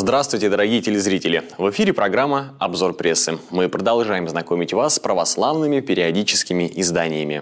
Здравствуйте, дорогие телезрители! В эфире программа «Обзор прессы». Мы продолжаем знакомить вас с православными периодическими изданиями.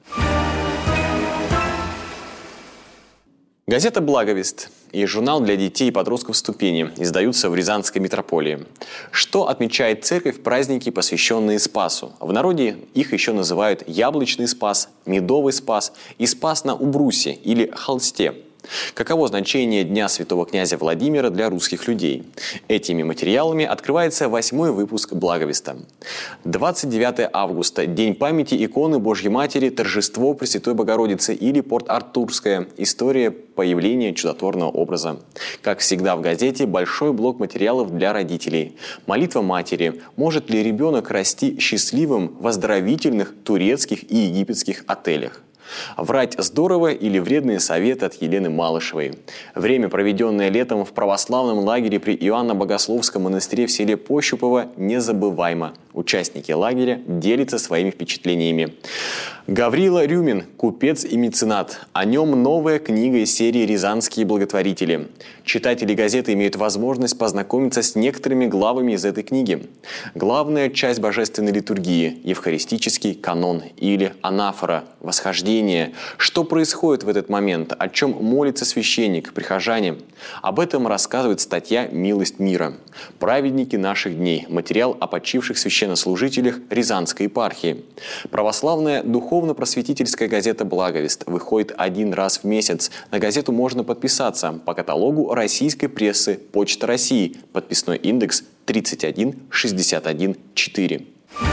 Газета «Благовест» и журнал для детей и подростков «Ступени» издаются в Рязанской митрополии. Что отмечает церковь в праздники, посвященные Спасу? В народе их еще называют «Яблочный Спас», «Медовый Спас» и «Спас на Убрусе» или «Холсте». Каково значение Дня Святого князя Владимира для русских людей? Этими материалами открывается 8-й выпуск «Благовеста». 29 августа – День памяти иконы Божьей Матери, торжество Пресвятой Богородицы или Порт-Артурская. История появления чудотворного образа. Как всегда в газете большой блок материалов для родителей. Молитва матери. Может ли ребенок расти счастливым в оздоровительных турецких и египетских отелях? Врать здорово или вредные советы от Елены Малышевой. Время, проведенное летом в православном лагере при Иоанно-Богословском монастыре в селе Пощупово, незабываемо. Участники лагеря делятся своими впечатлениями. Гаврила Рюмин, купец и меценат. О нем новая книга из серии «Рязанские благотворители». Читатели газеты имеют возможность познакомиться с некоторыми главами из этой книги. Главная часть божественной литургии – евхаристический канон или анафора, восхождение. Что происходит в этот момент, о чем молится священник, прихожане? Об этом рассказывает статья «Милость мира». Праведники наших дней. Материал о почивших священнослужителях Рязанской епархии. Православная духовно-просветительская газета «Благовест» выходит один раз в месяц. На газету можно подписаться по каталогу российской прессы «Почта России». Подписной индекс 31614.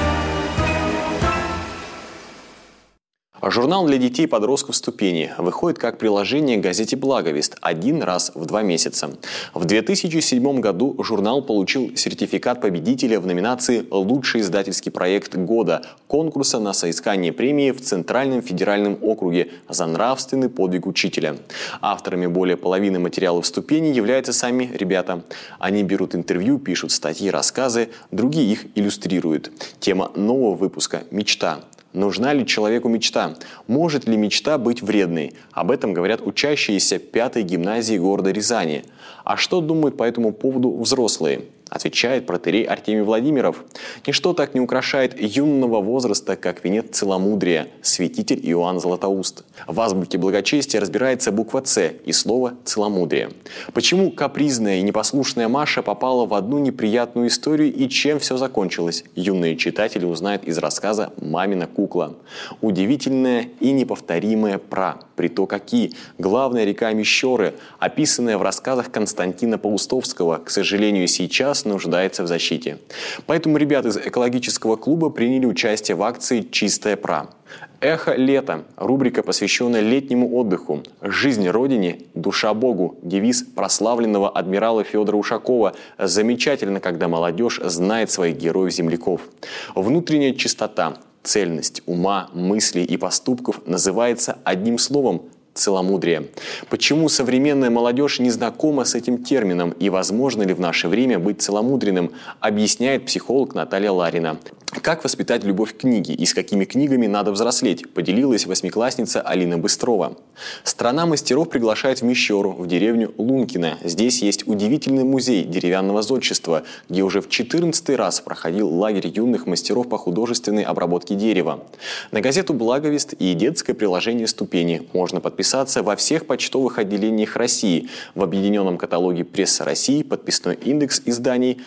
Журнал для детей и подростков «Ступени» выходит как приложение к газете «Благовест» один раз в 2 месяца. В 2007 году журнал получил сертификат победителя в номинации «Лучший издательский проект года» конкурса на соискание премии в Центральном федеральном округе за нравственный подвиг учителя. Авторами более половины материалов «Ступени» являются сами ребята. Они берут интервью, пишут статьи, рассказы, другие их иллюстрируют. Тема нового выпуска – «Мечта». Нужна ли человеку мечта? Может ли мечта быть вредной? Об этом говорят учащиеся 5-й гимназии города Рязани. А что думают по этому поводу взрослые? Отвечает протоиерей Артемий Владимиров. Ничто так не украшает юного возраста, как венец целомудрия, святитель Иоанн Златоуст. В азбуке благочестия разбирается буква «Ц» и слово «целомудрие». Почему капризная и непослушная Маша попала в одну неприятную историю и чем все закончилось? Юные читатели узнают из рассказа «Мамина кукла». Удивительная и неповторимая приток Оки, главная река Мещеры, описанная в рассказах Константина Паустовского, к сожалению, сейчас нуждается в защите. Поэтому ребята из экологического клуба приняли участие в акции «Чистая пра». «Эхо лета» – рубрика, посвященная летнему отдыху. «Жизнь Родине, душа Богу» – девиз прославленного адмирала Федора Ушакова. Замечательно, когда молодежь знает своих героев-земляков. Внутренняя чистота, цельность ума, мыслей и поступков называется одним словом – целомудрие. Почему современная молодежь не знакома с этим термином и возможно ли в наше время быть целомудренным, объясняет психолог Наталья Ларина. Как воспитать любовь к книге и с какими книгами надо взрослеть, поделилась 8-классница Алина Быстрова. Страна мастеров приглашает в Мещеру, в деревню Лункино. Здесь есть удивительный музей деревянного зодчества, где уже в 14-й раз проходил лагерь юных мастеров по художественной обработке дерева. На газету «Благовест» и детское приложение «Ступени» можно подписаться во всех почтовых отделениях России. В объединенном каталоге «Пресса России» подписной индекс изданий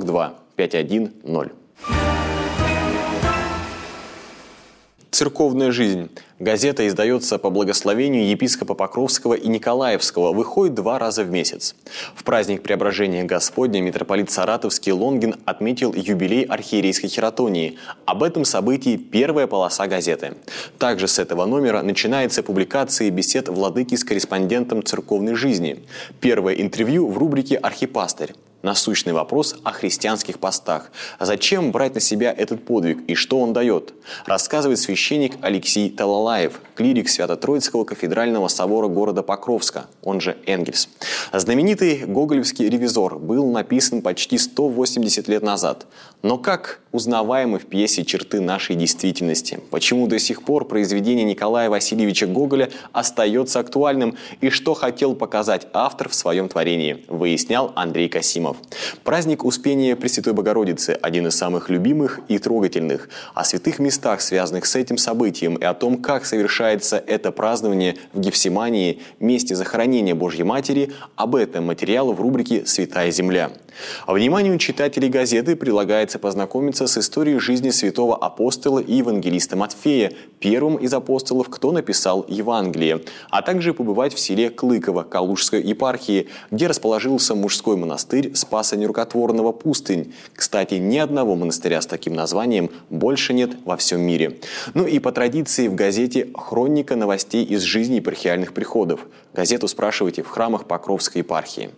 42510. Церковная жизнь. Газета издается по благословению епископа Покровского и Николаевского, выходит 2 раза в месяц. В праздник Преображения Господня митрополит Саратовский Лонгин отметил юбилей архиерейской хератонии. Об этом событии первая полоса газеты. Также с этого номера начинается публикация бесед владыки с корреспондентом церковной жизни. Первое интервью в рубрике «Архипастырь». насущный вопрос о христианских постах. Зачем брать на себя этот подвиг и что он дает? Рассказывает священник Алексей Талалаев, клирик Свято-Троицкого кафедрального собора города Покровска, он же Энгельс. Знаменитый гоголевский «Ревизор» был написан почти 180 лет назад. Но как узнаваемы в пьесе черты нашей действительности? Почему до сих пор произведение Николая Васильевича Гоголя остается актуальным? И что хотел показать автор в своем творении, выяснял Андрей Касимов. Праздник Успения Пресвятой Богородицы – один из самых любимых и трогательных. О святых местах, связанных с этим событием, и о том, как совершается это празднование в Гефсимании, месте захоронения Божьей Матери, об этом материал в рубрике «Святая земля». Вниманию читателей газеты предлагается познакомиться с историей жизни святого апостола и евангелиста Матфея, первым из апостолов, кто написал Евангелие, а также побывать в селе Клыково Калужской епархии, где расположился мужской монастырь Спаса Нерукотворного «Пустынь». Кстати, ни одного монастыря с таким названием больше нет во всем мире. Ну и по традиции в газете хроника новостей из жизни епархиальных приходов. Газету спрашивайте в храмах Покровской епархии.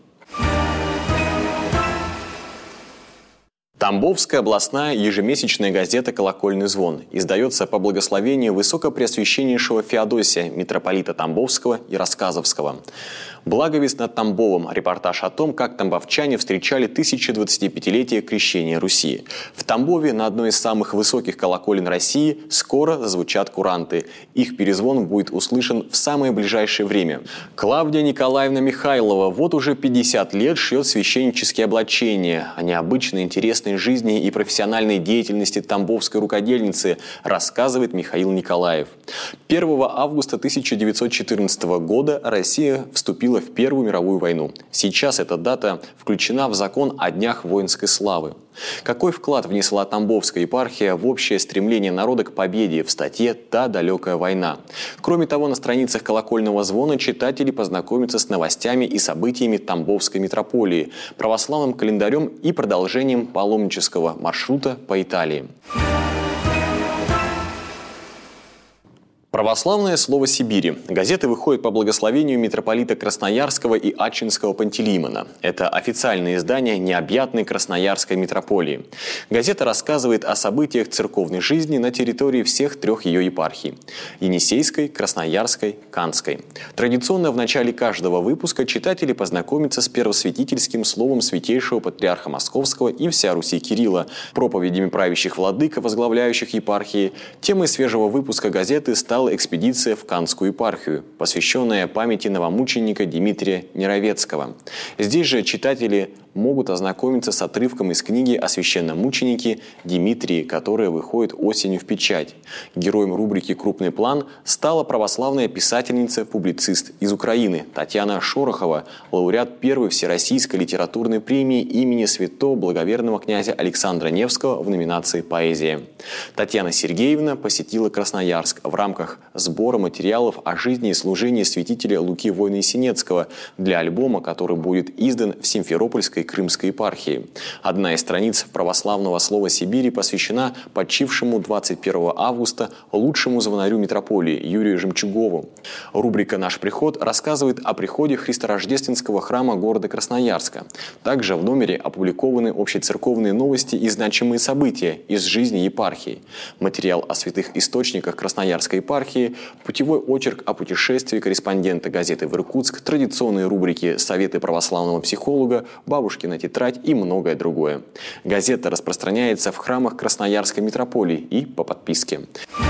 Тамбовская областная ежемесячная газета «Колокольный звон» издается по благословению Высокопреосвященнейшего Феодосия, митрополита Тамбовского и Рассказовского. «Благовест над Тамбовом» – репортаж о том, как тамбовчане встречали 1025-летие крещения Руси. В Тамбове, на одной из самых высоких колоколен России, скоро зазвучат куранты. Их перезвон будет услышан в самое ближайшее время. Клавдия Николаевна Михайлова вот уже 50 лет шьет священнические облачения. О необычной интересной жизни и профессиональной деятельности тамбовской рукодельницы рассказывает Михаил Николаев. 1 августа 1914 года Россия вступила в Первую мировую войну. Сейчас эта дата включена в закон о днях воинской славы. Какой вклад внесла Тамбовская епархия в общее стремление народа к победе в статье «Та далекая война». Кроме того, на страницах «Колокольного звона» читатели познакомятся с новостями и событиями Тамбовской митрополии, православным календарем и продолжением паломнического маршрута по Италии. Православное слово Сибири. Газета выходит по благословению митрополита Красноярского и Ачинского Пантелеймона. Это официальное издание необъятной Красноярской митрополии. Газета рассказывает о событиях церковной жизни на территории всех трех ее епархий – Енисейской, Красноярской, Канской. Традиционно в начале каждого выпуска читатели познакомятся с первосвятительским словом святейшего патриарха Московского и вся Руси Кирилла, проповедями правящих владык, возглавляющих епархии. Темой свежего выпуска газеты стала экспедиция в Канскую епархию, посвященная памяти новомученика Дмитрия Неровецкого. Здесь же читатели могут ознакомиться с отрывком из книги о священном мученике Дмитрии, которая выходит осенью в печать. Героем рубрики «Крупный план» стала православная писательница-публицист из Украины Татьяна Шорохова, лауреат первой всероссийской литературной премии имени святого благоверного князя Александра Невского в номинации «Поэзия». Татьяна Сергеевна посетила Красноярск в рамках сбора материалов о жизни и служении святителя Луки Войно-Синецкого для альбома, который будет издан в Симферопольской Крымской епархии. Одна из страниц православного слова Сибири посвящена почившему 21 августа лучшему звонарю митрополии Юрию Жемчугову. Рубрика «Наш приход» рассказывает о приходе Христорождественского храма города Красноярска. Также в номере опубликованы общецерковные новости и значимые события из жизни епархии. Материал о святых источниках Красноярской епархии, путевой очерк о путешествии корреспондента газеты в Иркутск, традиционные рубрики «Советы православного психолога», «Бабушкина тетрадь» и многое другое. Газета распространяется в храмах Красноярской митрополии и по подписке.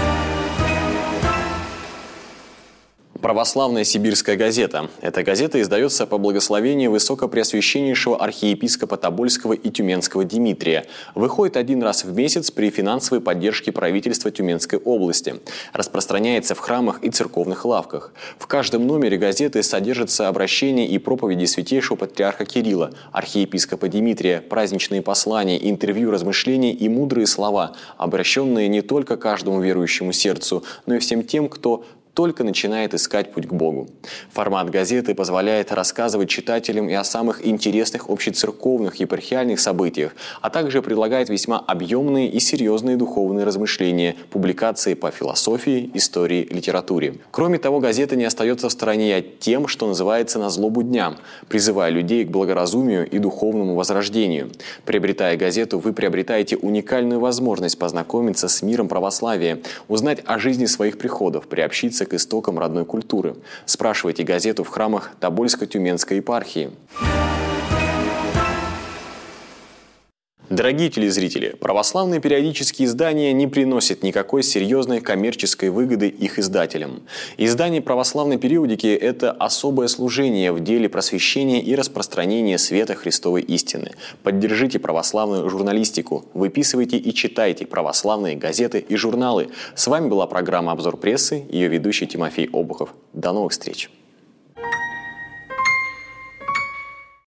Православная сибирская газета. Эта газета издается по благословению Высокопреосвященнейшего архиепископа Тобольского и Тюменского Дмитрия. Выходит один раз в месяц при финансовой поддержке правительства Тюменской области. Распространяется в храмах и церковных лавках. В каждом номере газеты содержатся обращения и проповеди святейшего патриарха Кирилла, архиепископа Дмитрия, праздничные послания, интервью, размышления и мудрые слова, обращенные не только каждому верующему сердцу, но и всем тем, кто только начинает искать путь к Богу. Формат газеты позволяет рассказывать читателям и о самых интересных общецерковных епархиальных событиях, а также предлагает весьма объемные и серьезные духовные размышления, публикации по философии, истории, литературе. Кроме того, газета не остается в стороне от тем, что называется «на злобу дня», призывая людей к благоразумию и духовному возрождению. Приобретая газету, вы приобретаете уникальную возможность познакомиться с миром православия, узнать о жизни своих приходов, приобщиться к истокам родной культуры. Спрашивайте газету в храмах Тобольско-Тюменской епархии. Дорогие телезрители, православные периодические издания не приносят никакой серьезной коммерческой выгоды их издателям. Издание православной периодики – это особое служение в деле просвещения и распространения света Христовой истины. Поддержите православную журналистику, выписывайте и читайте православные газеты и журналы. С вами была программа «Обзор прессы», ее ведущий Тимофей Обухов. До новых встреч!